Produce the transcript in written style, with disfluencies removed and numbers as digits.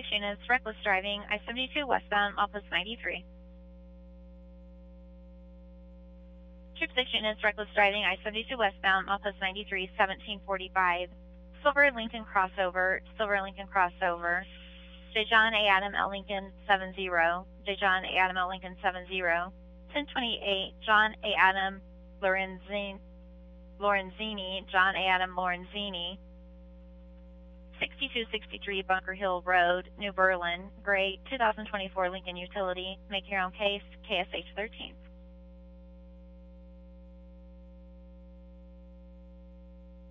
units, reckless driving, I-72 westbound, off post 93. Troop 6 units, reckless driving, I-72 westbound, off post 93, 1745. Silver Lincoln crossover, J. John A. Adam L. Lincoln 70, J. John A. Adam L. Lincoln 70. 1028, John A. Adam Lorenzini, John A. Adam Lorenzini. 6263 Bunker Hill Road, New Berlin, gray, 2024 Lincoln Utility. Make your own case, KSH 13.